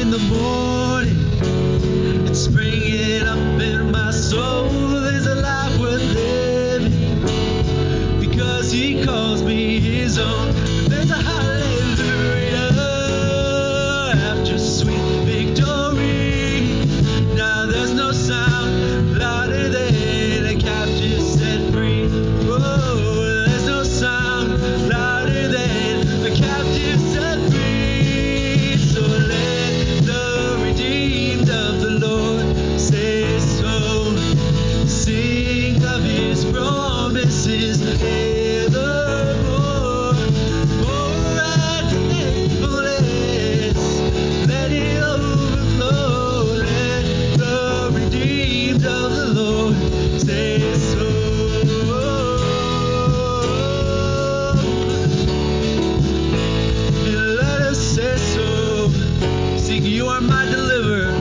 in the morning, it's springing up in my soul. There's a life worth living because He calls me His own. There's a hallelujah after sweet victory. Now there's no sound louder than a captive set free. Oh, there's no sound louder than a captive set free. So let the redeemed of the Lord say so. Sing of His promises evermore. Pour out your thankfulness, let it overflow. Let the redeemed of the Lord say so. And let us say so. Sing, you are my deliverer.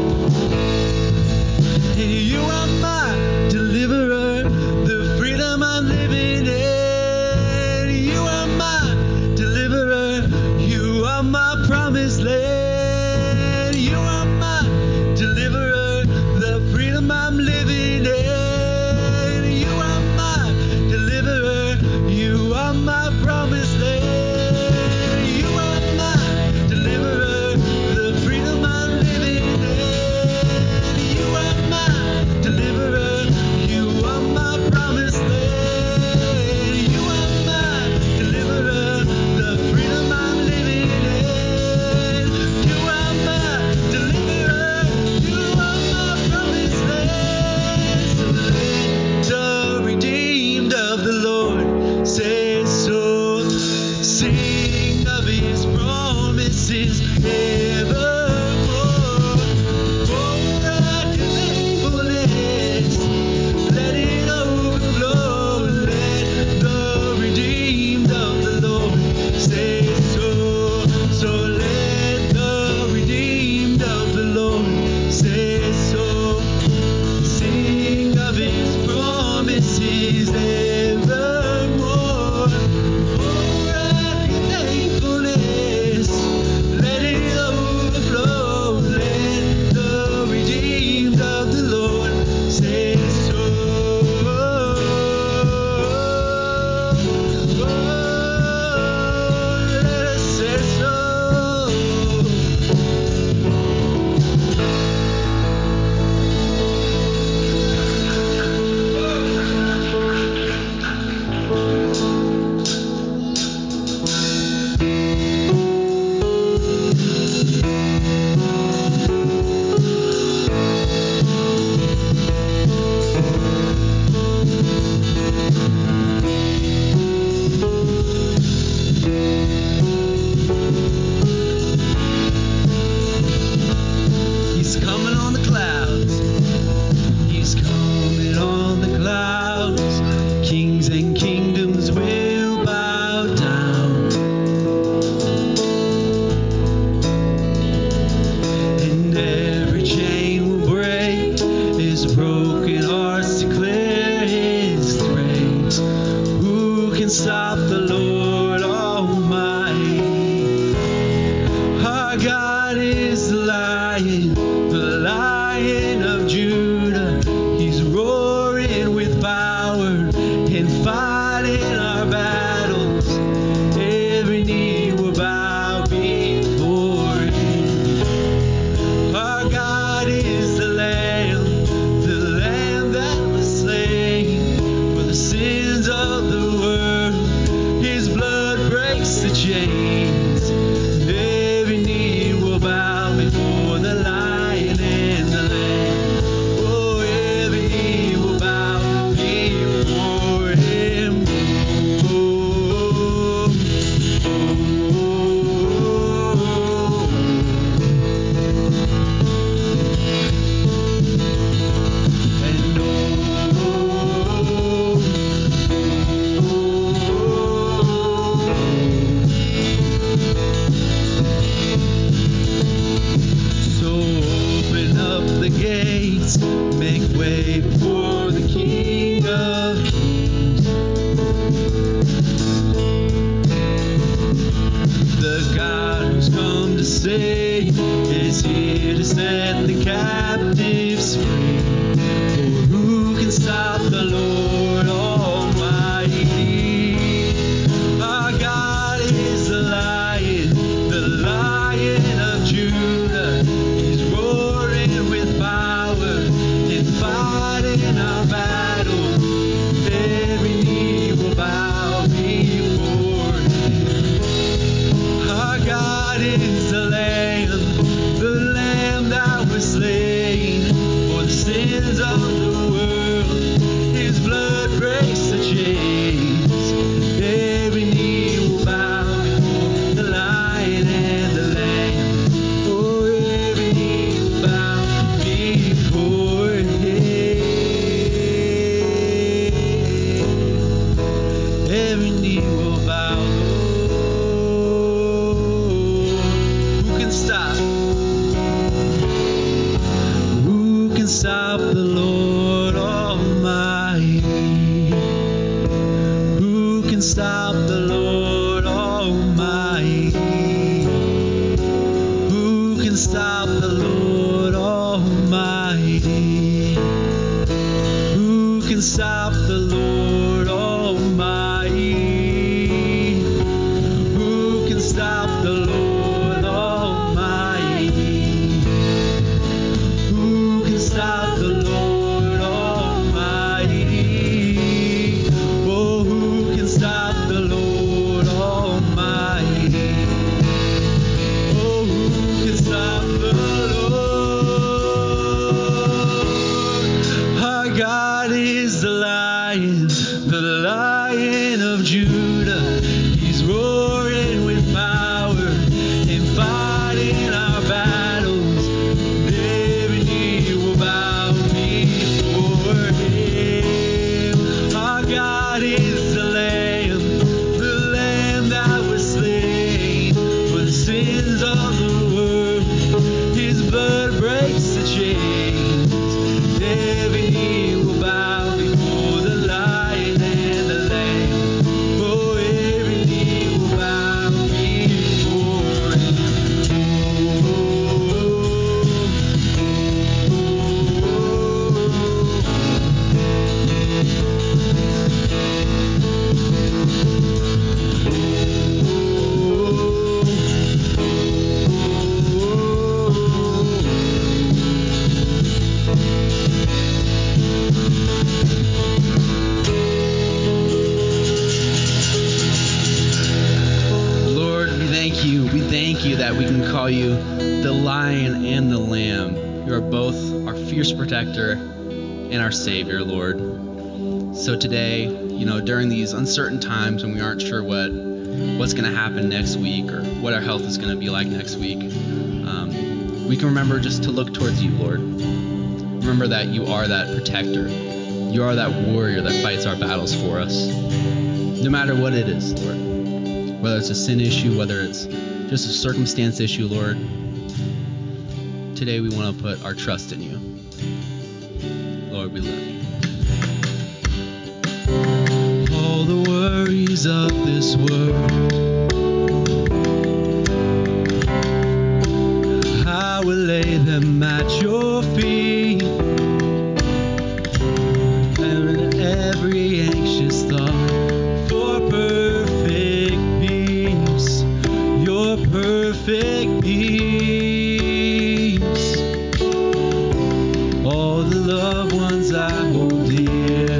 And you are my deliverer, the freedom I'm living in. You are my deliverer, you are my promised land. You are my deliverer, the freedom I'm living in. You are my deliverer, you are my promised land. You are my deliverer, the freedom I'm living in. You are my deliverer, you are my promised land. You are my deliverer, the freedom I'm living in. You are my deliverer, you are my promised land. So let the redeemed of the Lord say so. Sing of His promises evermore. Pour out your thankfulness, let it overflow. Let the redeemed of the Lord say so. So let the redeemed of the Lord say so. Sing of His promises evermore. Pour out your thankfulness, let it overflow. Let the redeemed of the Lord say so. Oh, let us say so. He's coming on the clouds. He's coming on the clouds. Kings and kingdoms will bow down. And every chain will break. His broken hearts declare His praise. Who can stop the Lord Almighty? Our God is the Lion of Judah. He's roaring with power and fighting our battles. Every knee will bow before Him. Our God is the Lamb that was slain for the sins of the world. His blood breaks the chains. Every knee will bow before the Lion and the Lamb. Oh, every knee will bow before Him. Oh, oh, and so open up the gates, make way for the King of Kings. The God who's come to save is here to set the captives free. For who can stop the Lord Almighty? Our God is the Lion of Judah. He's roaring with power and fighting our battles. Every knee will bow before Him. Our God is the Lamb that was slain for the sins of the world. His blood breaks the chains. Every knee will bow before the Lion and the Lamb. Oh, every knee will bow before Him. Every knee will bow, Lord. Who can stop? Who can stop the Lord Almighty? Who can stop the Lord Almighty? Who can stop the Lord Almighty? Who can stop the Lord Almighty? Who can stop the Lord Almighty? Who can stop the Lord Almighty? Oh, who can stop the Lord Almighty? Oh, who can stop the Lord? Our God is the Lion of Judah. He's roaring with power and fighting our battles. Every knee will bow before Him. Our God is the Lamb that was slain for the sins of the world. His blood breaks the chains. Every knee will bow before the Lion and the Lamb. Oh, every knee will bow before Him. Lord, we thank you. We thank you that we can call you the Lion and the Lamb. You are both our fierce protector and our Savior, Lord. So today, during these uncertain times when we aren't sure what's going to happen next week or what our health is going to be like next week, we can remember just to look towards you, Lord. Remember that you are that protector. You are that warrior that fights our battles for us. No matter what it is, Lord. Whether it's a sin issue, whether it's just a circumstance issue, Lord. Today we want to put our trust in you. Lord, we love you. All the worries of this world, I will lay them at your feet. And every anxious thought for perfect peace, your perfect peace. All the loved ones I hold dear,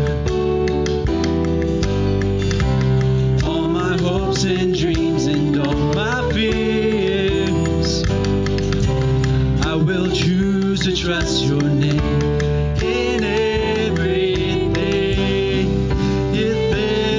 all my hopes and dreams and all my fears, I will choose to trust your name in everything, in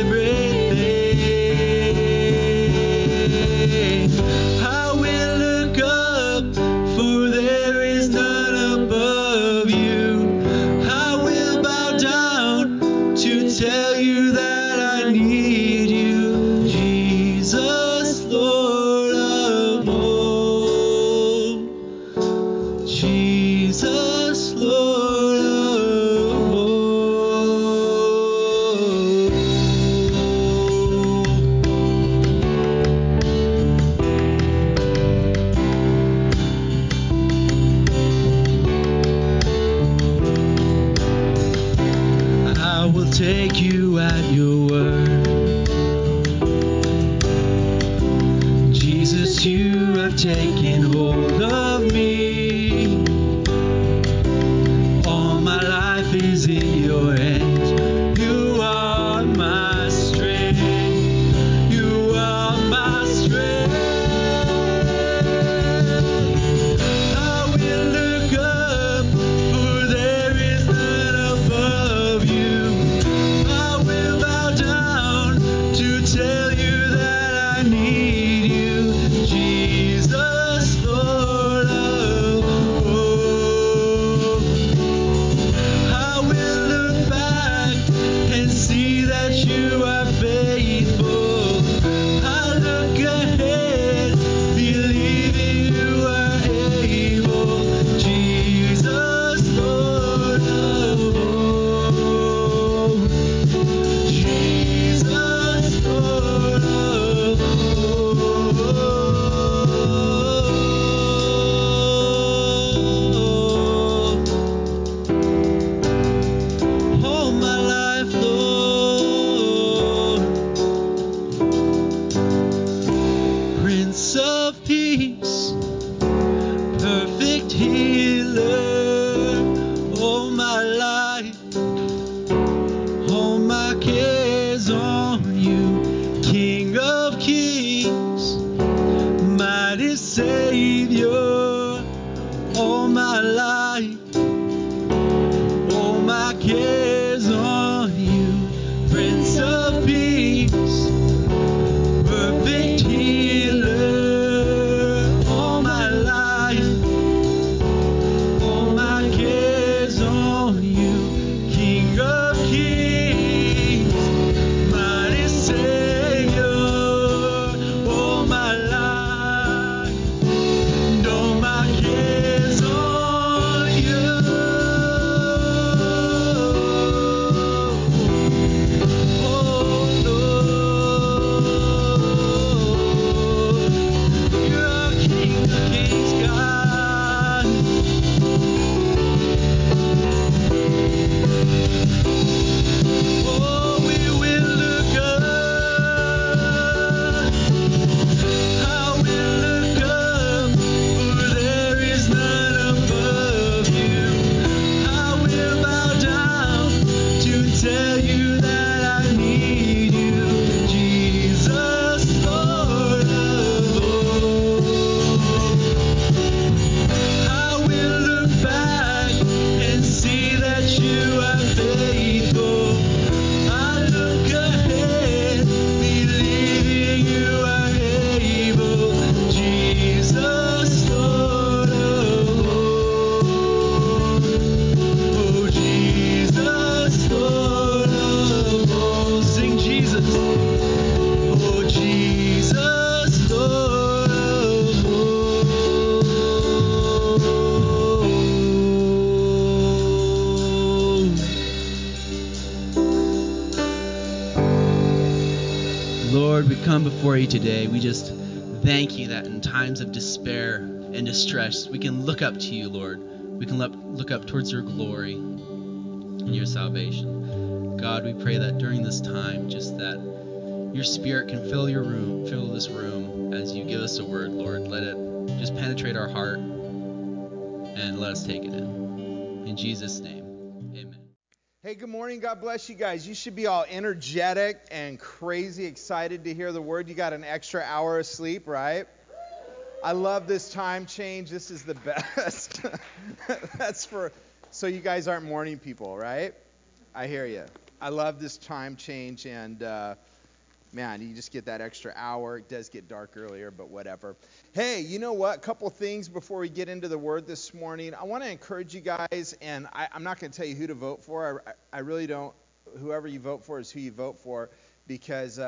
everything. I will look up, for there is none above you. I will bow down to tell you that I need you, Jesus, Lord of all. Jesus, Lord of all. take you at your word. Jesus, you have taken hold of me. All my life is in your hands. You are my strength. You are my strength. I will look up, for there is none above you. I will bow down to tell you that I need you, Jesus, Lord of hosts. I will look back and see that you are faithful. I look ahead, believing you are able, Jesus, Lord of hosts. Jesus, Lord of hosts. All my life, Lord, Prince of Peace, perfect healer. All my life, all my cares on you, King of Kings, mighty Savior. All my life, all my cares on you, Prince of Peace, perfect healer. All my life, all my cares on you, King of Kings, mighty Savior. All my life, and all my cares on you. Oh Lord, you're King of Kings, God. Oh, we will look up. I will look up, for there is none above you. I will bow down to tell you that I need you, Jesus, Lord of hosts. I will look back and see that you are faithful. I look ahead, believing you are able, Jesus, Lord of hosts. Oh, Jesus, Lord of hosts. Sing Jesus. Oh, Jesus, Lord of hosts. Lord, we come before you today. We just thank you that in times of despair and distress, we can look up to you, Lord. We can look up towards your glory and your salvation. God, we pray that during this time, just that your spirit can fill this room as you give us a word, Lord. Let it just penetrate our heart and let us take it in. In Jesus' name, amen. Hey, good morning. God bless you guys. You should be all energetic and crazy excited to hear the word. You got an extra hour of sleep, right? I love this time change. This is the best. So you guys aren't morning people, right? I hear you. I love this time change, and man, you just get that extra hour. It does get dark earlier, but whatever. Hey, you know what? A couple things before we get into the word this morning. I want to encourage you guys, and I'm not going to tell you who to vote for. I really don't. Whoever you vote for is who you vote for, because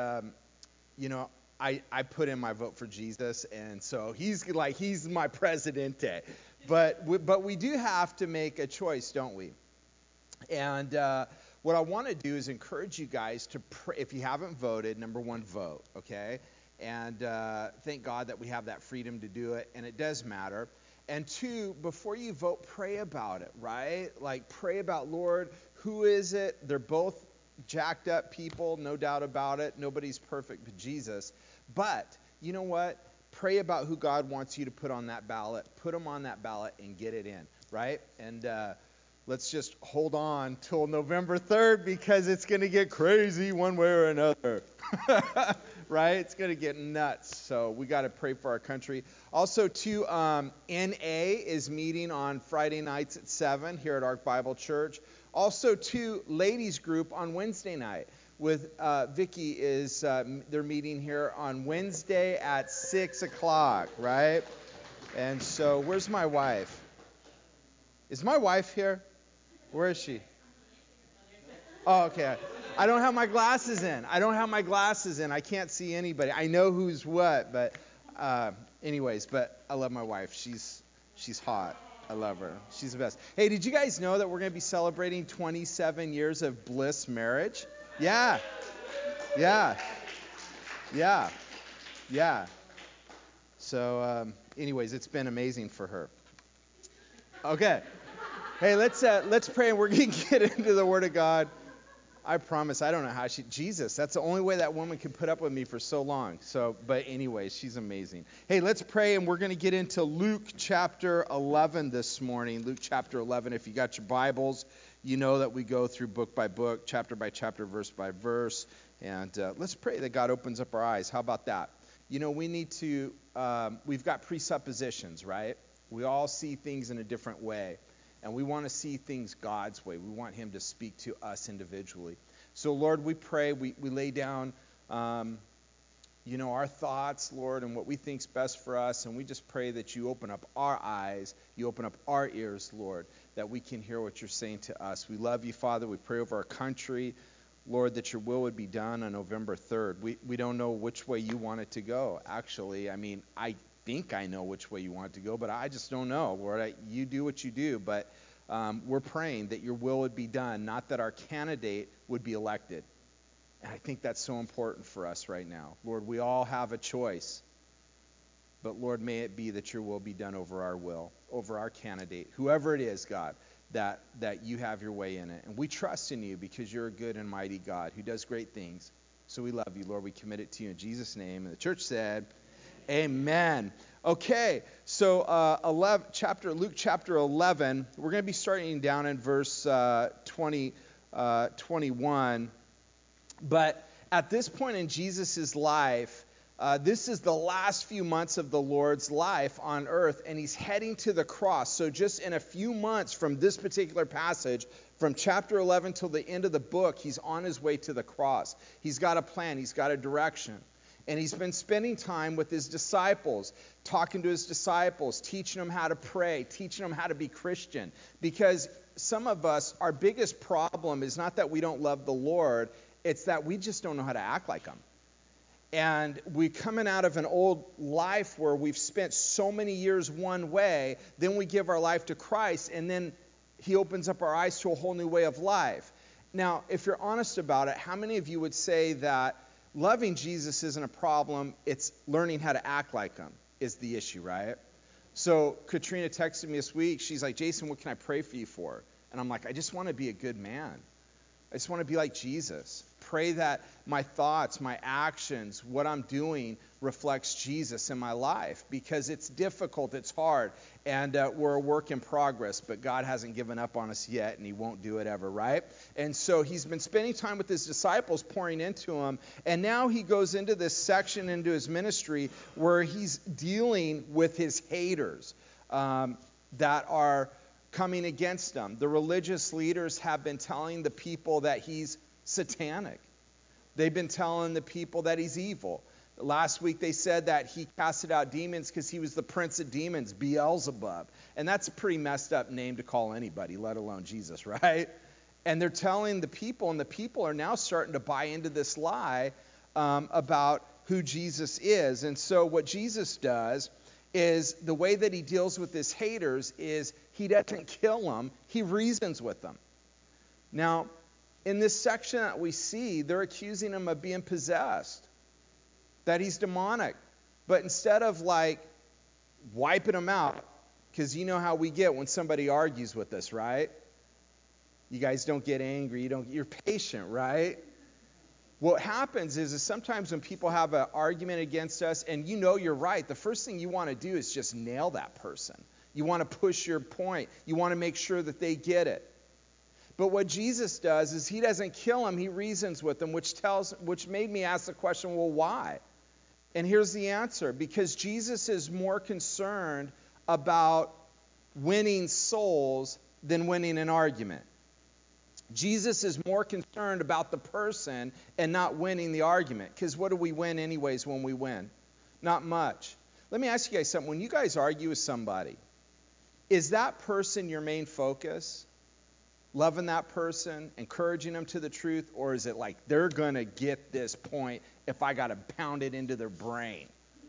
I put in my vote for Jesus, and so he's my presidente. But we do have to make a choice, don't we? And what I want to do is encourage you guys to pray. If you haven't voted, number one, vote, okay? And thank God that we have that freedom to do it, and it does matter. And two, before you vote, pray about it, right? Like, pray about, Lord, who is it? They're both jacked up people, no doubt about it. Nobody's perfect but Jesus. But you know what? Pray about who God wants you to put on that ballot. Put them on that ballot and get it in, right? And let's just hold on till November 3rd because it's going to get crazy one way or another. Right? It's going to get nuts. So we got to pray for our country. Also, too, NA is meeting on Friday nights at 7 here at Ark Bible Church. Also, too, ladies group on Wednesday night with Vicky is they're meeting here on Wednesday at 6 o'clock, right? And so where's my wife? Is my wife here? Where is she? Oh, okay. I don't have my glasses in. I can't see anybody. I know who's what, but anyways, but I love my wife. She's hot. I love her. She's the best. Hey, did you guys know that we're going to be celebrating 27 years of bliss marriage? Yeah. So anyways, it's been amazing for her. Okay. Hey, let's pray and we're going to get into the Word of God. I promise, I don't know how Jesus, that's the only way that woman could put up with me for so long. So, but anyways, she's amazing. Hey, let's pray, and we're going to get into Luke chapter 11 this morning. Luke chapter 11. If you got your Bibles, you know that we go through book by book, chapter by chapter, verse by verse. And let's pray that God opens up our eyes. How about that? You know, we need to, we've got presuppositions, right? We all see things in a different way. And we want to see things God's way. We want him to speak to us individually. So, Lord, we pray, we lay down, our thoughts, Lord, and what we think's best for us. And we just pray that you open up our eyes, you open up our ears, Lord, that we can hear what you're saying to us. We love you, Father. We pray over our country, Lord, that your will would be done on November 3rd. We don't know which way you want it to go, actually. I mean, I think I know which way you want it to go, but I just don't know. Lord, you do what you do, but we're praying that your will would be done, not that our candidate would be elected. And I think that's so important for us right now. Lord, we all have a choice, but Lord, may it be that your will be done over our will, over our candidate, whoever it is, God, that you have your way in it. And we trust in you because you're a good and mighty God who does great things. So we love you, Lord. We commit it to you in Jesus' name. And the church said, amen. Okay, so Luke chapter 11, we're going to be starting down in verse 21. But at this point in Jesus' life, this is the last few months of the Lord's life on earth, and he's heading to the cross. So just in a few months from this particular passage, from chapter 11 till the end of the book, he's on his way to the cross. He's got a plan. He's got a direction. And he's been spending time with his disciples, talking to his disciples, teaching them how to pray, teaching them how to be Christian. Because some of us, our biggest problem is not that we don't love the Lord, it's that we just don't know how to act like him. And we're coming out of an old life where we've spent so many years one way, then we give our life to Christ, and then he opens up our eyes to a whole new way of life. Now, if you're honest about it, how many of you would say that loving Jesus isn't a problem, it's learning how to act like him is the issue, right? So Katrina texted me this week. She's like, Jason, what can I pray for you for? And I'm like, I just want to be a good man. I just want to be like Jesus. Pray that my thoughts, my actions, what I'm doing reflects Jesus in my life, because it's difficult, it's hard, and we're a work in progress, but God hasn't given up on us yet, and he won't do it ever, right? And so he's been spending time with his disciples, pouring into them, and now he goes into this section into his ministry where he's dealing with his haters that are coming against him. The religious leaders have been telling the people that he's satanic. They've been telling the people that he's evil. Last week they said that he casted out demons because he was the prince of demons, Beelzebub. And that's a pretty messed up name to call anybody, let alone Jesus, right? And they're telling the people, and the people are now starting to buy into this lie about who Jesus is. And so what Jesus does is the way that he deals with his haters is he doesn't kill them, he reasons with them. Now, in this section that we see, they're accusing him of being possessed, that he's demonic. But instead of like wiping him out, because you know how we get when somebody argues with us, right? You guys don't get angry. You're patient, right? What happens is sometimes when people have an argument against us and you know you're right, the first thing you want to do is just nail that person. You want to push your point. You want to make sure that they get it. But what Jesus does is he doesn't kill them, he reasons with them, which made me ask the question, well, why? And here's the answer. Because Jesus is more concerned about winning souls than winning an argument. Jesus is more concerned about the person and not winning the argument. Because what do we win anyways when we win? Not much. Let me ask you guys something. When you guys argue with somebody, is that person your main focus? Loving that person, encouraging them to the truth? Or is it like they're going to get this point if I got to pound it into their brain?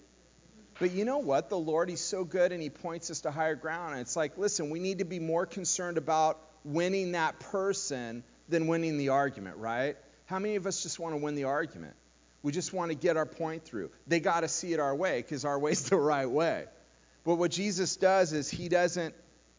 But you know what? The Lord, he's so good and he points us to higher ground. And it's like, listen, we need to be more concerned about winning that person than winning the argument, right? How many of us just want to win the argument? We just want to get our point through. They got to see it our way because our way's the right way. But what Jesus does is he doesn't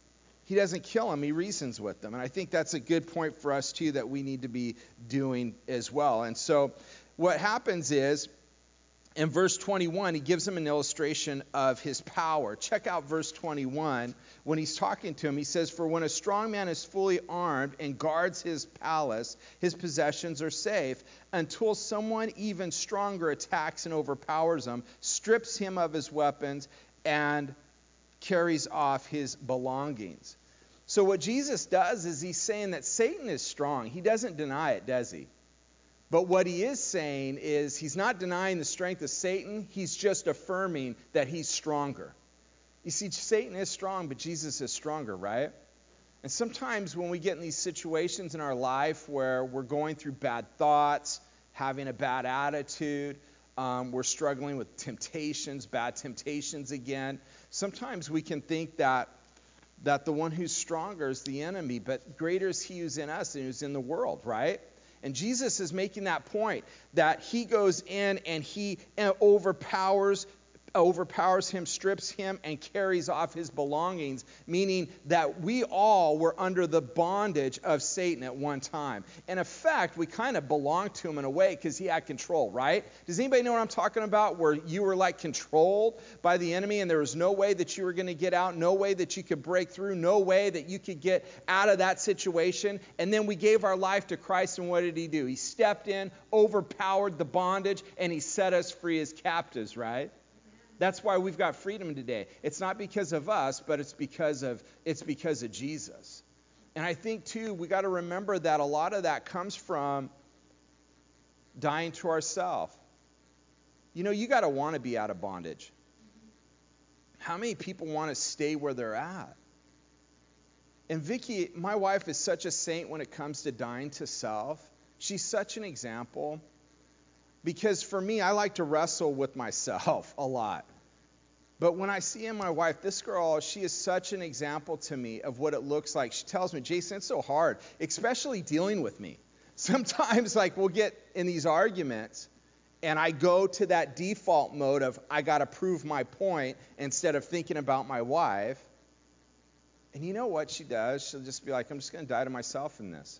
kill them. He reasons with them. And I think that's a good point for us too that we need to be doing as well. And so what happens is, in verse 21, he gives him an illustration of his power. Check out verse 21. When he's talking to him, he says, "For when a strong man is fully armed and guards his palace, his possessions are safe, until someone even stronger attacks and overpowers him, strips him of his weapons, and carries off his belongings." So what Jesus does is he's saying that Satan is strong. He doesn't deny it, does he? But what he is saying is he's not denying the strength of Satan. He's just affirming that he's stronger. You see, Satan is strong, but Jesus is stronger, right? And sometimes when we get in these situations in our life where we're going through bad thoughts, having a bad attitude, we're struggling with temptations, bad temptations again, sometimes we can think that the one who's stronger is the enemy, but greater is he who's in us than who's in the world, right? And Jesus is making that point that he goes in and he overpowers him, strips him, and carries off his belongings, meaning that we all were under the bondage of Satan at one time. In effect, we kind of belonged to him in a way because he had control, right? Does anybody know what I'm talking about? Where you were like controlled by the enemy and there was no way that you were going to get out, no way that you could break through, no way that you could get out of that situation. And then we gave our life to Christ, and what did he do? He stepped in, overpowered the bondage, and he set us free as captives, right? That's why we've got freedom today. It's not because of us, but it's because of Jesus. And I think, too, we got to remember that a lot of that comes from dying to ourselves. You know, you got to want to be out of bondage. How many people want to stay where they're at? And Vicky, my wife, is such a saint when it comes to dying to self. She's such an example. Because for me, I like to wrestle with myself a lot. But when I see in my wife, this girl, she is such an example to me of what it looks like. She tells me, "Jason, it's so hard, especially dealing with me." Sometimes, like, we'll get in these arguments, and I go to that default mode of, I got to prove my point instead of thinking about my wife. And you know what she does? She'll just be like, "I'm just going to die to myself in this."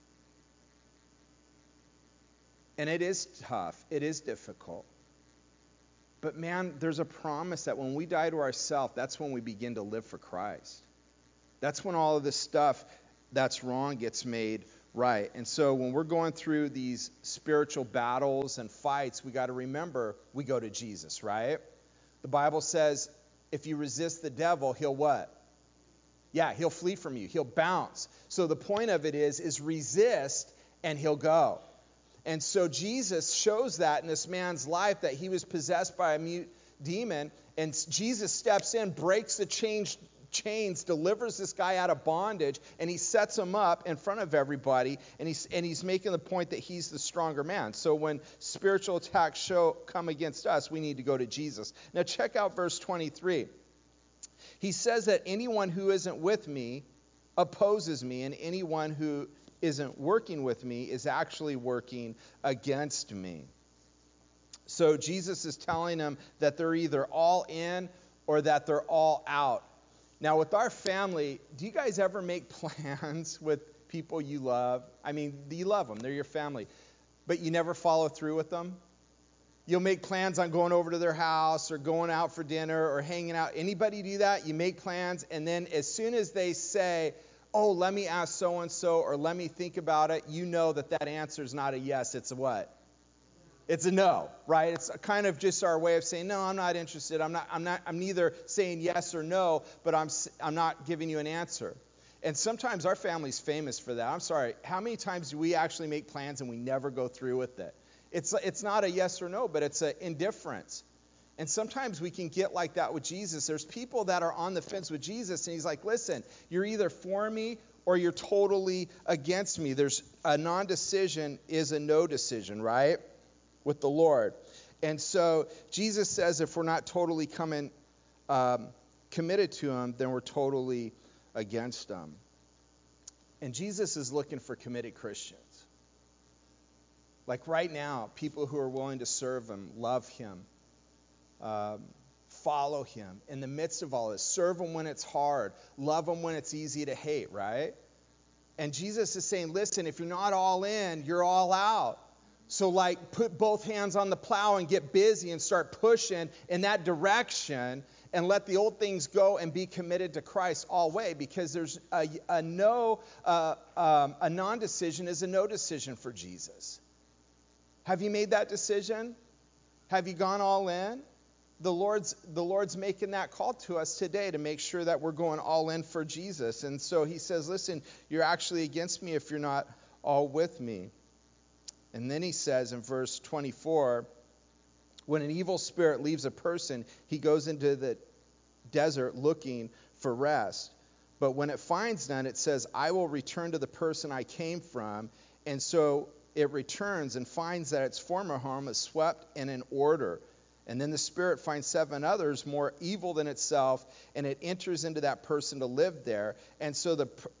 And it is tough. It is difficult. But man, there's a promise that when we die to ourselves, that's when we begin to live for Christ. That's when all of this stuff that's wrong gets made right. And so when we're going through these spiritual battles and fights, we got to remember we go to Jesus, right? The Bible says if you resist the devil, he'll what? Yeah, he'll flee from you. He'll bounce. So the point of it is resist and he'll go. And so Jesus shows that in this man's life, that he was possessed by a mute demon. And Jesus steps in, breaks the chains, delivers this guy out of bondage, and he sets him up in front of everybody. And he's making the point that he's the stronger man. So when spiritual attacks come against us, we need to go to Jesus. Now check out verse 23. He says that anyone who isn't with me opposes me, and anyone who isn't working with me is actually working against me. So Jesus is telling them that they're either all in or that they're all out. Now with our family, do you guys ever make plans with people you love. I mean, you love them. They're your family. But you never follow through with them. You'll make plans on going over to their house or going out for dinner or hanging out. Anybody do that? You make plans, and then as soon as they say, oh, let me ask so-and-so or let me think about it, you know that that answer is not a yes. It's a what? It's a no, right? It's kind of just our way of saying, no, I'm not interested. I'm neither saying yes or no, but I'm not giving you an answer. And sometimes our family's famous for that. I'm sorry. How many times do we actually make plans and we never go through with it? It's not a yes or no, but it's an indifference. And sometimes we can get like that with Jesus. There's people that are on the fence with Jesus, and he's like, listen, you're either for me or you're totally against me. There's a non-decision is a no decision, right? With the Lord. And so Jesus says if we're not totally committed to him, then we're totally against him. And Jesus is looking for committed Christians. Like right now, people who are willing to serve him, love him, follow him in the midst of all this. Serve him when it's hard. Love him when it's easy to hate, right? And Jesus is saying, listen, if you're not all in, you're all out. So like put both hands on the plow and get busy and start pushing in that direction and let the old things go and be committed to Christ all way, because there's a non-decision is a no decision for Jesus. Have you made that decision? Have you gone all in? The Lord's making that call to us today to make sure that we're going all in for Jesus. And so he says, listen, you're actually against me if you're not all with me. And then he says in verse 24, when an evil spirit leaves a person, he goes into the desert looking for rest. But when it finds none, it says, I will return to the person I came from. And so it returns and finds that its former home is swept and in order. And then the spirit finds 7 others more evil than itself, and it enters into that person to live there. And so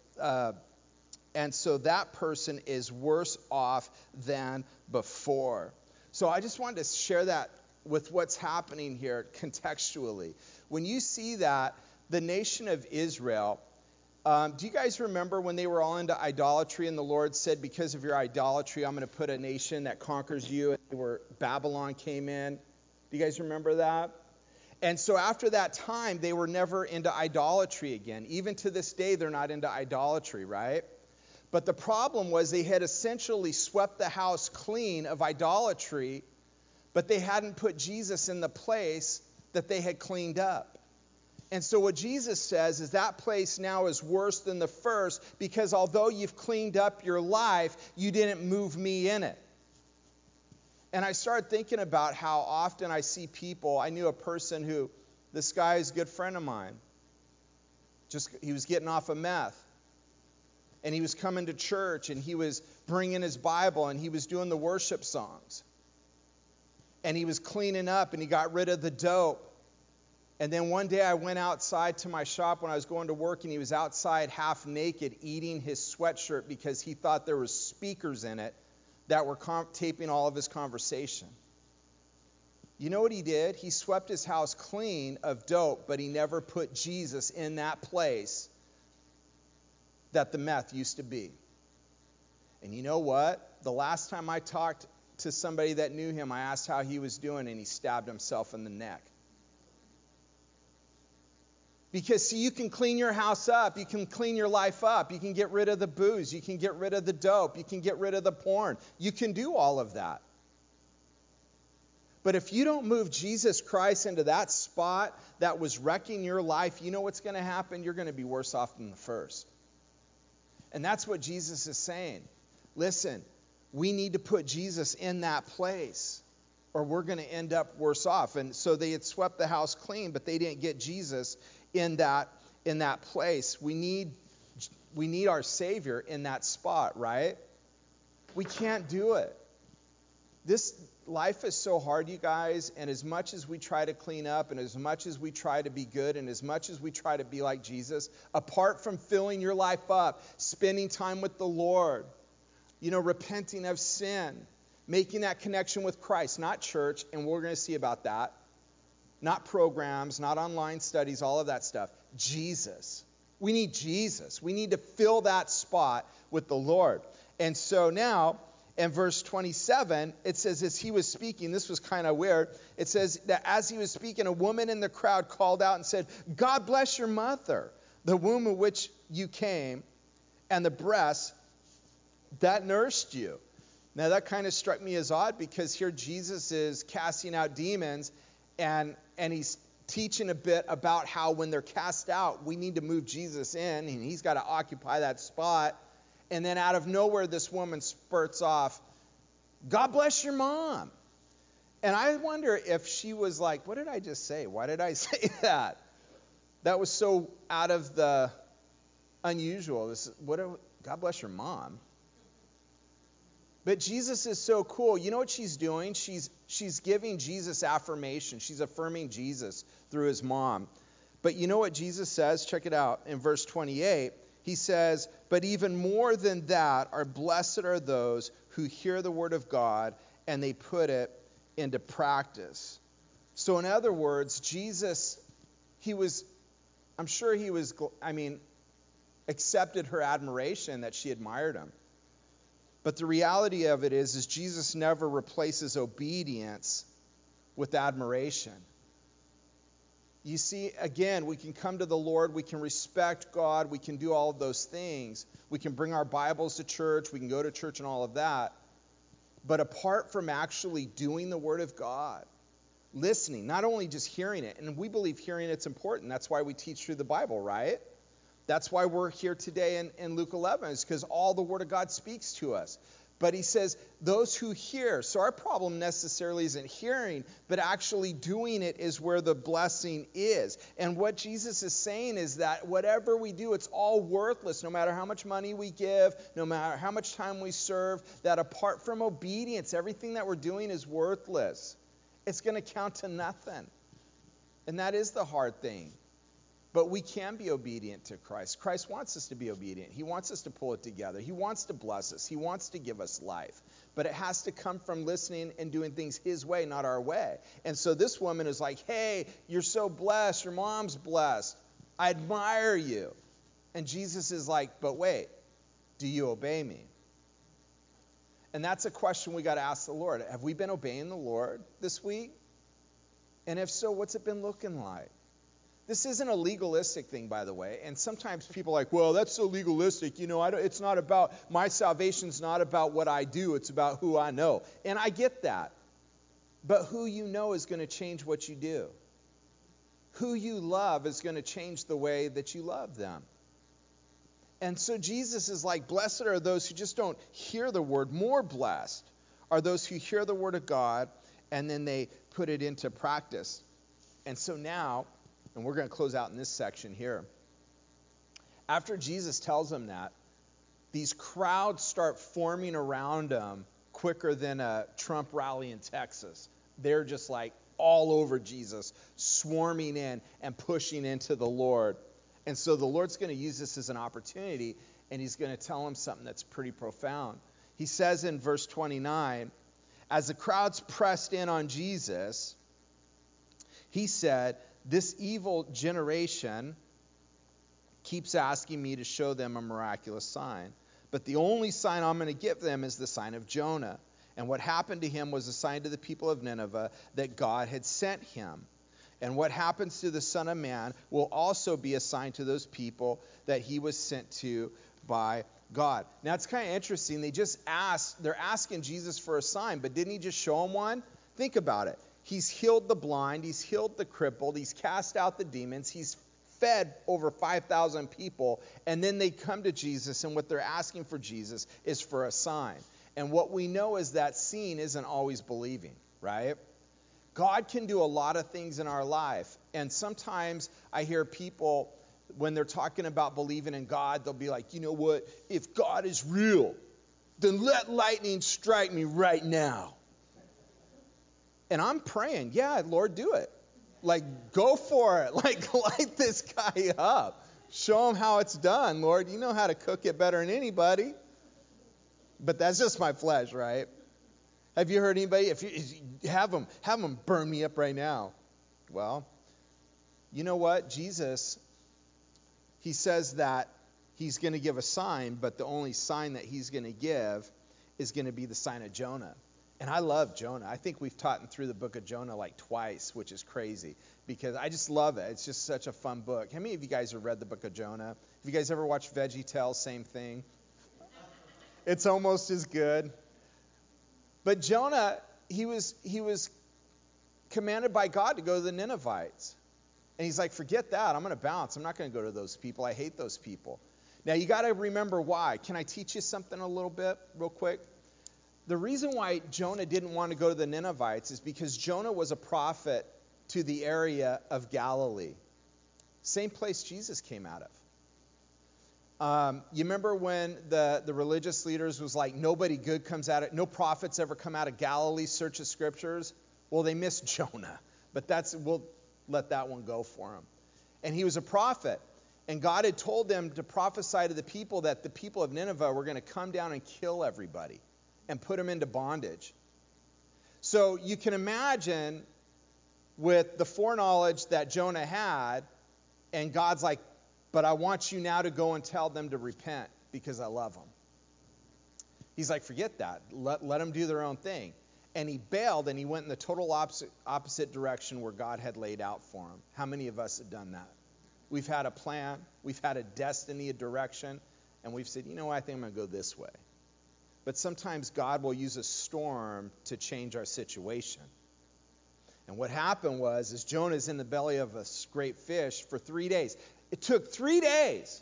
that person is worse off than before. So I just wanted to share that with what's happening here contextually. When you see that, the nation of Israel, do you guys remember when they were all into idolatry and the Lord said, because of your idolatry, I'm going to put a nation that conquers you, where Babylon came in? Do you guys remember that? And so after that time, they were never into idolatry again. Even to this day, they're not into idolatry, right? But the problem was they had essentially swept the house clean of idolatry, but they hadn't put Jesus in the place that they had cleaned up. And so what Jesus says is that place now is worse than the first, because although you've cleaned up your life, you didn't move me in it. And I started thinking about how often I see people. I knew a person who, this guy is a good friend of mine. He was getting off of meth. And he was coming to church, and he was bringing his Bible, and he was doing the worship songs. And he was cleaning up, and he got rid of the dope. And then one day I went outside to my shop when I was going to work, and he was outside half naked eating his sweatshirt because he thought there were speakers in it that were taping all of his conversation. You know what he did? He swept his house clean of dope, but he never put Jesus in that place that the meth used to be. And you know what? The last time I talked to somebody that knew him, I asked how he was doing, and he stabbed himself in the neck. Because, see, you can clean your house up. You can clean your life up. You can get rid of the booze. You can get rid of the dope. You can get rid of the porn. You can do all of that. But if you don't move Jesus Christ into that spot that was wrecking your life, you know what's going to happen? You're going to be worse off than the first. And that's what Jesus is saying. Listen, we need to put Jesus in that place, or we're going to end up worse off. And so they had swept the house clean, but they didn't get Jesus in that place. We need our Savior in that spot, right? We can't do it. This life is so hard, you guys, and as much as we try to clean up, and as much as we try to be good, and as much as we try to be like Jesus, apart from filling your life up, spending time with the Lord, repenting of sin, making that connection with Christ, not church, and we're going to see about that, not programs, not online studies, all of that stuff. Jesus. We need Jesus. We need to fill that spot with the Lord. And so now, in verse 27, it says, as he was speaking, this was kind of weird. It says that as he was speaking, a woman in the crowd called out and said, God bless your mother, the womb of which you came, and the breast that nursed you. Now that kind of struck me as odd, because here Jesus is casting out demons, and he's teaching a bit about how when they're cast out, we need to move Jesus in, and he's got to occupy that spot. And then out of nowhere, this woman spurts off, God bless your mom. And I wonder if she was like, what did I just say? Why did I say that? That was so out of the unusual. God bless your mom. But Jesus is so cool. You know what she's doing? She's giving Jesus affirmation. She's affirming Jesus through his mom. But you know what Jesus says? Check it out. In verse 28, he says, but even more than that, blessed are those who hear the word of God and they put it into practice. So in other words, Jesus, I'm sure he accepted her admiration that she admired him. But the reality of it is Jesus never replaces obedience with admiration. You see, again, we can come to the Lord, we can respect God, we can do all of those things. We can bring our Bibles to church, we can go to church and all of that. But apart from actually doing the Word of God, listening, not only just hearing it, and we believe hearing it's important. That's why we teach through the Bible, right? That's why we're here today in Luke 11, is because all the Word of God speaks to us. But he says, those who hear. So our problem necessarily isn't hearing, but actually doing it is where the blessing is. And what Jesus is saying is that whatever we do, it's all worthless, no matter how much money we give, no matter how much time we serve, that apart from obedience, everything that we're doing is worthless. It's going to count to nothing. And that is the hard thing. But we can be obedient to Christ. Christ wants us to be obedient. He wants us to pull it together. He wants to bless us. He wants to give us life. But it has to come from listening and doing things his way, not our way. And so this woman is like, hey, you're so blessed. Your mom's blessed. I admire you. And Jesus is like, but wait, do you obey me? And that's a question we got to ask the Lord. Have we been obeying the Lord this week? And if so, what's it been looking like? This isn't a legalistic thing, by the way. And sometimes people are like, well, that's so legalistic. You know, it's not about, my salvation's not about what I do. It's about who I know. And I get that. But who you know is going to change what you do. Who you love is going to change the way that you love them. And so Jesus is like, blessed are those who just don't hear the word. More blessed are those who hear the word of God and then they put it into practice. And so now, and we're going to close out in this section here. After Jesus tells them that, these crowds start forming around him quicker than a Trump rally in Texas. They're just like all over Jesus, swarming in and pushing into the Lord. And so the Lord's going to use this as an opportunity, and he's going to tell them something that's pretty profound. He says in verse 29, as the crowds pressed in on Jesus, he said, this evil generation keeps asking me to show them a miraculous sign. But the only sign I'm going to give them is the sign of Jonah. And what happened to him was a sign to the people of Nineveh that God had sent him. And what happens to the Son of Man will also be a sign to those people that he was sent to by God. Now it's kind of interesting. They're asking Jesus for a sign, but didn't he just show them one? Think about it. He's healed the blind, he's healed the crippled, he's cast out the demons, he's fed over 5,000 people, and then they come to Jesus, and what they're asking for Jesus is for a sign. And what we know is that seeing isn't always believing, right? God can do a lot of things in our life, and sometimes I hear people, when they're talking about believing in God, they'll be like, you know what, if God is real, then let lightning strike me right now. And I'm praying, yeah, Lord, do it. Like, go for it. Like, light this guy up. Show him how it's done, Lord. You know how to cook it better than anybody. But that's just my flesh, right? Have you heard anybody? If you have them burn me up right now. Well, you know what? Jesus, he says that he's going to give a sign, but the only sign that he's going to give is going to be the sign of Jonah. And I love Jonah. I think we've taught through the book of Jonah like twice, which is crazy because I just love it. It's just such a fun book. How many of you guys have read the book of Jonah? Have you guys ever watched VeggieTales? Same thing. It's almost as good. But Jonah, he was commanded by God to go to the Ninevites. And he's like, forget that. I'm going to bounce. I'm not going to go to those people. I hate those people. Now, you got to remember why. Can I teach you something a little bit real quick? The reason why Jonah didn't want to go to the Ninevites is because Jonah was a prophet to the area of Galilee. Same place Jesus came out of. You remember when the religious leaders was like, nobody good comes out of, no prophets ever come out of Galilee, search the scriptures? Well, they missed Jonah. But we'll let that one go for him. And he was a prophet. And God had told them to prophesy to the people that the people of Nineveh were going to come down and kill everybody and put them into bondage. So you can imagine with the foreknowledge that Jonah had, and God's like, but I want you now to go and tell them to repent because I love them. He's like, forget that. Let them do their own thing. And he bailed and he went in the total opposite direction where God had laid out for him. How many of us have done that? We've had a plan, we've had a destiny, a direction, and we've said, you know what, I think I'm going to go this way. But sometimes God will use a storm to change our situation. And what happened is Jonah's in the belly of a great fish for 3 days. It took 3 days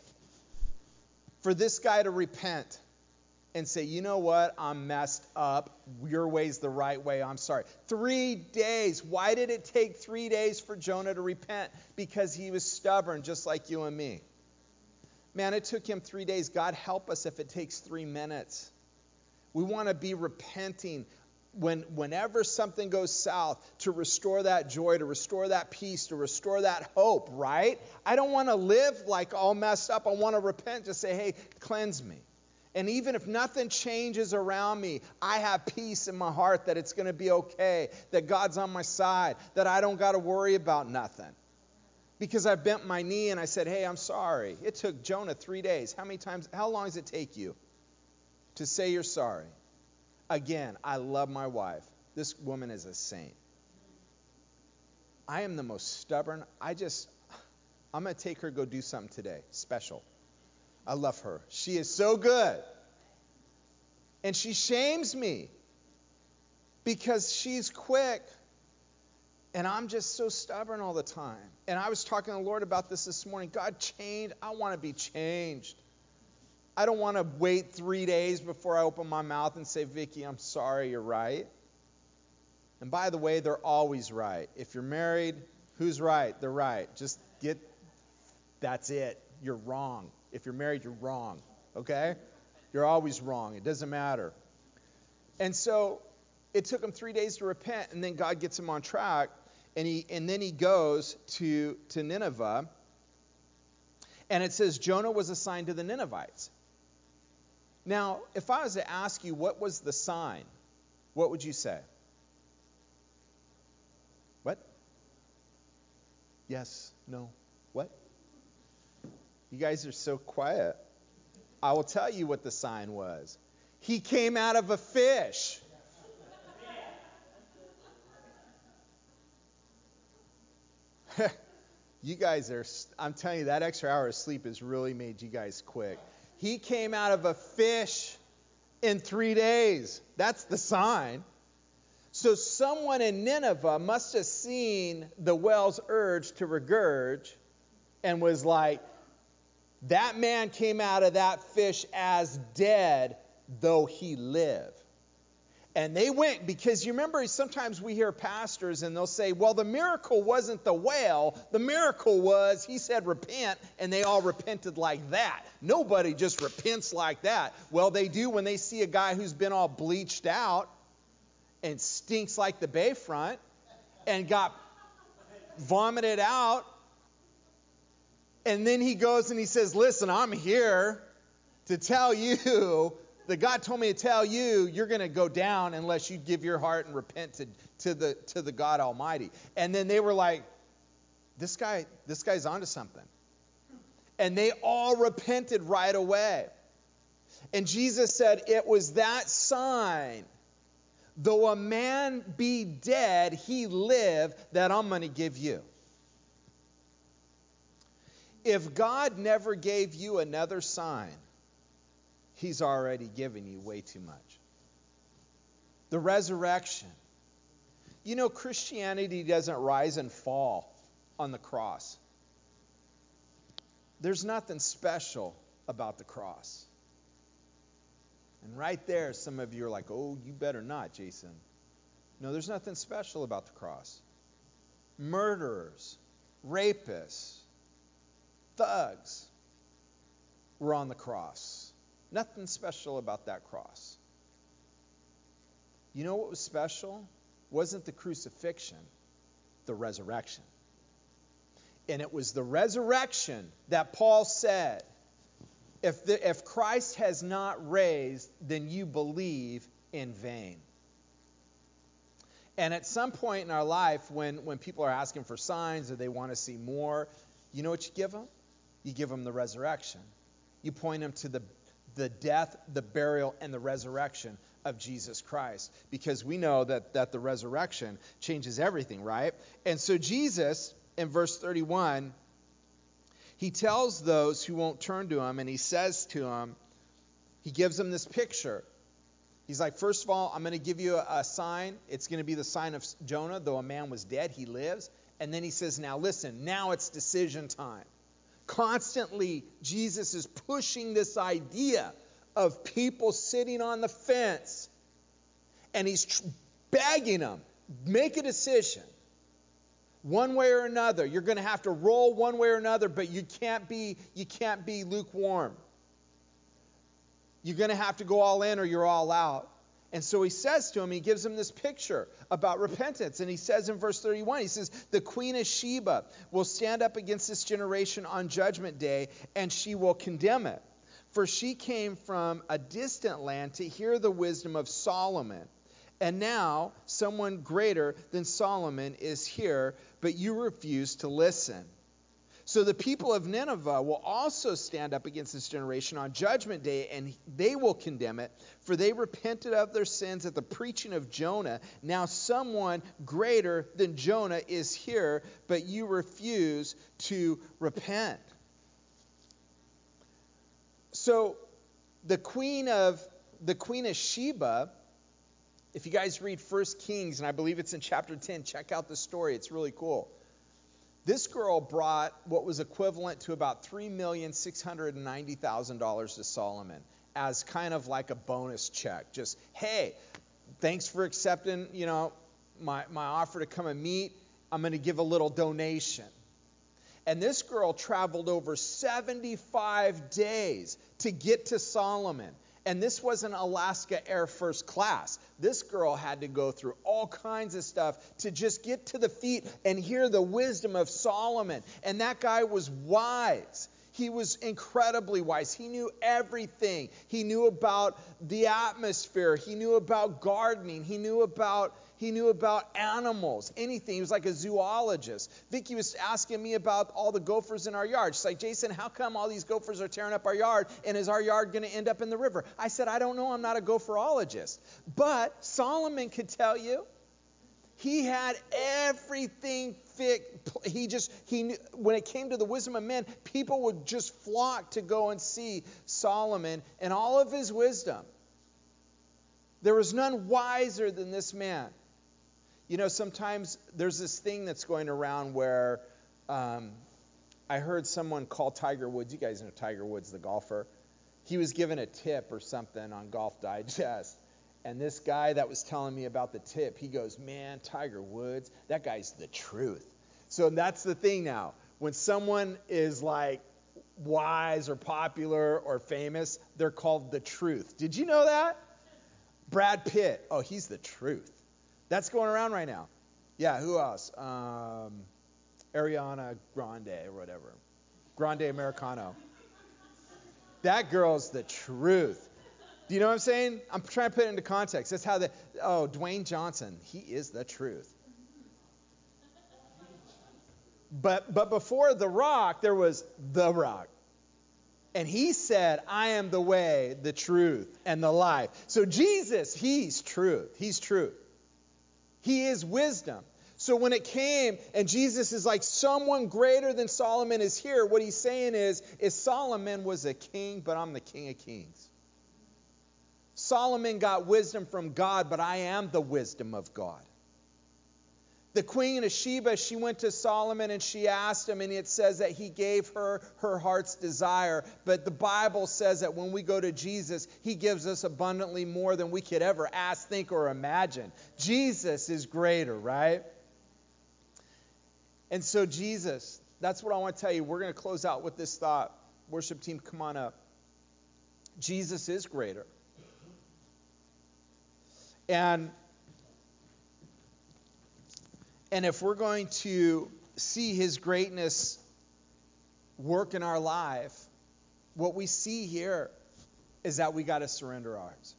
for this guy to repent and say, you know what, I'm messed up. Your way's the right way. I'm sorry. 3 days. Why did it take 3 days for Jonah to repent? Because he was stubborn, just like you and me. Man, it took him 3 days. God help us if it takes 3 minutes. We want to be repenting whenever something goes south to restore that joy, to restore that peace, to restore that hope, right? I don't want to live like all messed up. I want to repent, just say, hey, cleanse me. And even if nothing changes around me, I have peace in my heart that it's going to be okay, that God's on my side, that I don't got to worry about nothing. Because I bent my knee and I said, hey, I'm sorry. It took Jonah 3 days. How long does it take you to say you're sorry? Again, I love my wife. This woman is a saint. I am the most stubborn. I'm going to take her to go do something today, special. I love her. She is so good. And she shames me because she's quick. And I'm just so stubborn all the time. And I was talking to the Lord about this morning. God, change. I want to be changed. I don't want to wait 3 days before I open my mouth and say, Vicki, I'm sorry, you're right. And by the way, they're always right. If you're married, who's right? They're right. That's it. You're wrong. If you're married, you're wrong. Okay? You're always wrong. It doesn't matter. And so it took him 3 days to repent, and then God gets him on track, and then he goes to Nineveh, and it says Jonah was assigned to the Ninevites. Now, if I was to ask you what was the sign, what would you say? What? Yes, no, what? You guys are so quiet. I will tell you what the sign was. He came out of a fish. You guys I'm telling you, that extra hour of sleep has really made you guys quick. He came out of a fish in 3 days. That's the sign. So someone in Nineveh must have seen the whale's urge to regurge and was like, that man came out of that fish as dead, though he lived. And they went, because you remember sometimes we hear pastors and they'll say, well, the miracle wasn't the whale. The miracle was, he said repent, and they all repented like that. Nobody just repents like that. Well, they do when they see a guy who's been all bleached out and stinks like the bayfront and got vomited out. And then he goes and he says, listen, I'm here to tell you that God told me to tell you, you're going to go down unless you give your heart and repent to the God Almighty. And then they were like, this guy's onto something. And they all repented right away. And Jesus said, it was that sign, though a man be dead, he live, that I'm going to give you. If God never gave you another sign, he's already given you way too much. The resurrection. You know, Christianity doesn't rise and fall on the cross. There's nothing special about the cross. And right there, some of you are like, oh, you better not, Jason. No, there's nothing special about the cross. Murderers, rapists, thugs were on the cross. Nothing special about that cross. You know what was special? Wasn't the crucifixion, the resurrection. And it was the resurrection that Paul said, if Christ has not raised, then you believe in vain. And at some point in our life, when people are asking for signs or they want to see more, you know what you give them? You give them the resurrection. You point them to the death, the burial, and the resurrection of Jesus Christ. Because we know that the resurrection changes everything, right? And so Jesus, in verse 31, he tells those who won't turn to him, and he says to them, he gives them this picture. He's like, first of all, I'm going to give you a sign. It's going to be the sign of Jonah. Though a man was dead, he lives. And then he says, now listen, now it's decision time. Constantly, Jesus is pushing this idea of people sitting on the fence. And he's begging them, make a decision. One way or another. You're going to have to roll one way or another, but you can't be lukewarm. You're going to have to go all in or you're all out. And so he says to him, he gives him this picture about repentance. And he says in verse 31, he says, the Queen of Sheba will stand up against this generation on judgment day, and she will condemn it. For she came from a distant land to hear the wisdom of Solomon. And now someone greater than Solomon is here, but you refuse to listen. So the people of Nineveh will also stand up against this generation on judgment day, and they will condemn it, for they repented of their sins at the preaching of Jonah. Now someone greater than Jonah is here, but you refuse to repent. So the queen of Sheba, if you guys read 1 Kings, and I believe it's in chapter 10, check out the story. It's really cool. This girl brought what was equivalent to about $3,690,000 to Solomon as kind of like a bonus check. Just, hey, thanks for accepting, my offer to come and meet. I'm going to give a little donation. And this girl traveled over 75 days to get to Solomon. And this wasn't Alaska Air First Class. This girl had to go through all kinds of stuff to just get to the feet and hear the wisdom of Solomon. And that guy was wise. He was incredibly wise. He knew everything. He knew about the atmosphere. He knew about gardening. He knew about animals, anything. He was like a zoologist. Vicky was asking me about all the gophers in our yard. She's like, Jason, how come all these gophers are tearing up our yard, and is our yard going to end up in the river? I said, I don't know. I'm not a gopherologist. But Solomon could tell you. He had everything he knew, when it came to the wisdom of men, people would just flock to go and see Solomon and all of his wisdom. There was none wiser than this man. Sometimes there's this thing that's going around where I heard someone call Tiger Woods. You guys know Tiger Woods, the golfer. He was given a tip or something on Golf Digest. And this guy that was telling me about the tip, he goes, man, Tiger Woods, that guy's the truth. So that's the thing now. When someone is like wise or popular or famous, they're called the truth. Did you know that? Brad Pitt, oh, he's the truth. That's going around right now. Yeah, who else? Ariana Grande or whatever. Grande Americano. That girl's the truth. Do you know what I'm saying? I'm trying to put it into context. That's how Dwayne Johnson, he is the truth. But before The Rock, there was The Rock. And he said, I am the way, the truth, and the life. So Jesus, he's truth. He's truth. He is wisdom. So when it came and Jesus is like, someone greater than Solomon is here, what he's saying is Solomon was a king, but I'm the King of Kings. Solomon got wisdom from God, but I am the wisdom of God. The Queen of Sheba, she went to Solomon and she asked him, and it says that he gave her her heart's desire. But the Bible says that when we go to Jesus, he gives us abundantly more than we could ever ask, think, or imagine. Jesus is greater, right? And so Jesus, that's what I want to tell you. We're going to close out with this thought. Worship team, come on up. Jesus is greater. And if we're going to see his greatness work in our life, what we see here is that we got to surrender ours.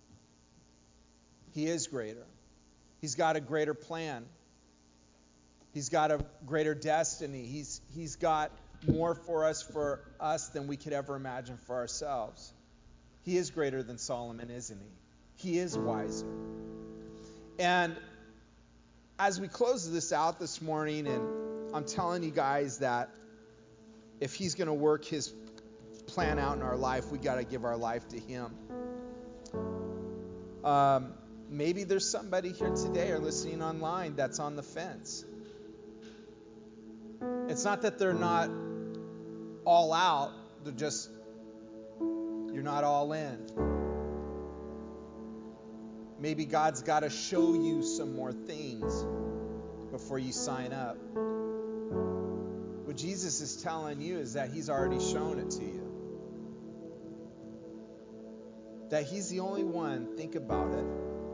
He is greater. He's got a greater plan. He's got a greater destiny. He's got more for us than we could ever imagine for ourselves. He is greater than Solomon, isn't he? He is wiser. And as we close this out this morning, and I'm telling you guys that if he's going to work his plan out in our life, we got to give our life to him. Maybe there's somebody here today or listening online that's on the fence. It's not that they're not all out, they're just, you're not all in. Maybe God's got to show you some more things before you sign up. What Jesus is telling you is that he's already shown it to you. That he's the only one, think about it,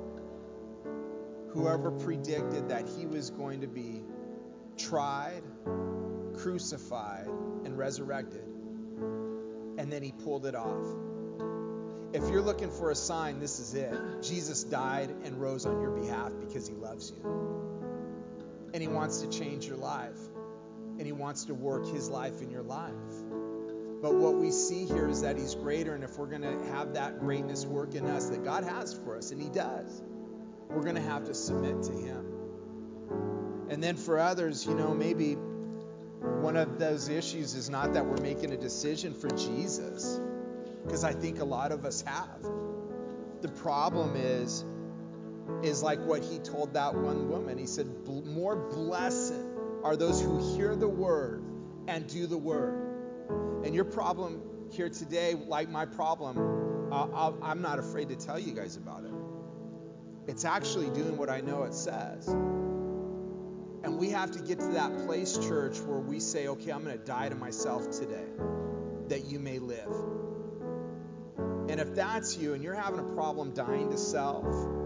whoever predicted that he was going to be tried, crucified, and resurrected. And then he pulled it off. If you're looking for a sign, this is it. Jesus died and rose on your behalf because he loves you. And he wants to change your life. And he wants to work his life in your life. But what we see here is that he's greater, and if we're going to have that greatness work in us that God has for us, and he does, we're going to have to submit to him. And then for others, maybe one of those issues is not that we're making a decision for Jesus, because I think a lot of us have. The problem is like what he told that one woman. He said, more blessed are those who hear the word and do the word. And your problem here today, like my problem, I'm not afraid to tell you guys about it. It's actually doing what I know it says. And we have to get to that place, church, where we say, okay, I'm going to die to myself today, that you may live. And if that's you and you're having a problem dying to self,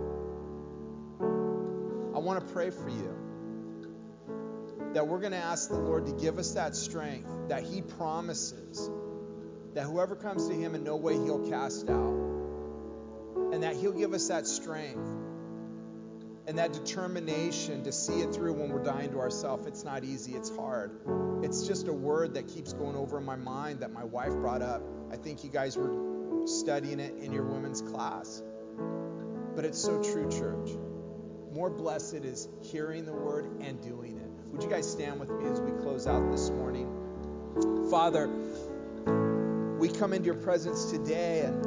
I want to pray for you. That we're going to ask the Lord to give us that strength that he promises that whoever comes to him in no way he'll cast out. And that he'll give us that strength and that determination to see it through when we're dying to ourselves. It's not easy. It's hard. It's just a word that keeps going over in my mind that my wife brought up. I think you guys were studying it in your women's class. But it's so true, church. More blessed is hearing the word and doing it. Would you guys stand with me as we close out this morning? Father, we come into your presence today, and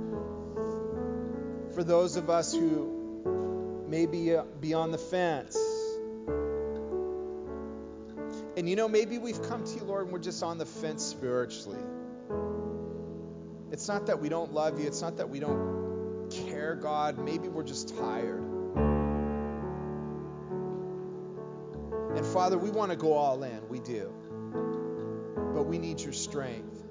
for those of us who may be on the fence, and maybe we've come to you, Lord, and we're just on the fence spiritually. It's not that we don't love you. It's not that we don't care, God. Maybe we're just tired. And Father, we want to go all in. We do. But we need your strength.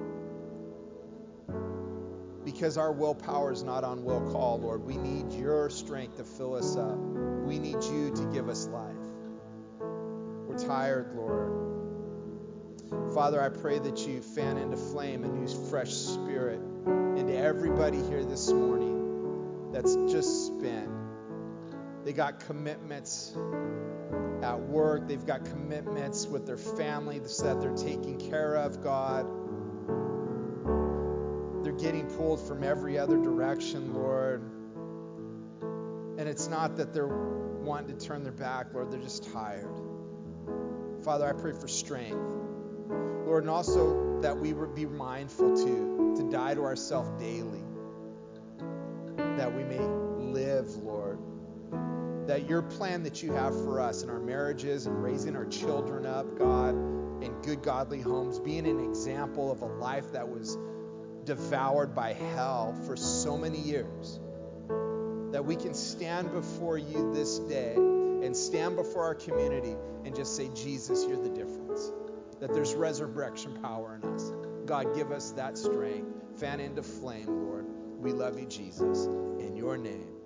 Because our willpower is not on will call, Lord. We need your strength to fill us up. We need you to give us life. We're tired, Lord. Father, I pray that you fan into flame a new fresh spirit into everybody here this morning that's just spent. They got commitments at work. They've got commitments with their family that they're taking care of, God. getting pulled from every other direction, Lord. And it's not that they're wanting to turn their back, Lord, they're just tired. Father, I pray for strength, Lord, and also that we would be mindful to die to ourselves daily, that we may live, Lord, that your plan that you have for us in our marriages and raising our children up, God, in good godly homes, being an example of a life that was devoured by hell for so many years, that we can stand before you this day and stand before our community and just say, Jesus, you're the difference. That there's resurrection power in us. God, give us that strength. Fan into flame, Lord. We love you, Jesus. In your name.